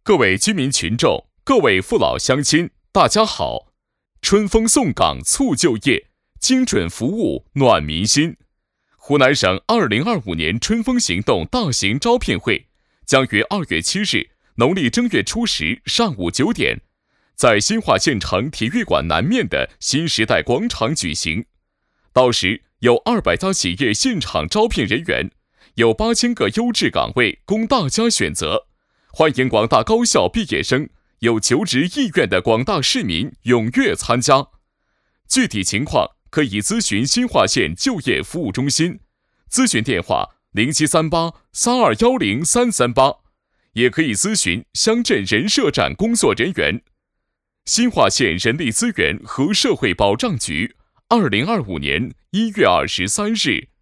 各位居民群众，各位父老乡亲，大家好！春风送岗促就业，精准服务暖民心。湖南省2025年春风行动大型招聘会将于2月7日农历正月初10上午9点，在新化县城体育馆南面的新时代广场举行。到时有200家企业现场招聘人员，有8000个优质岗位供大家选择。欢迎广大高校毕业生、有求职意愿的广大市民踊跃参加。具体情况可以咨询新化县就业服务中心，咨询电话0738-3210-338，也可以咨询乡镇人社站工作人员。新化县人力资源和社会保障局，2025年1月23日。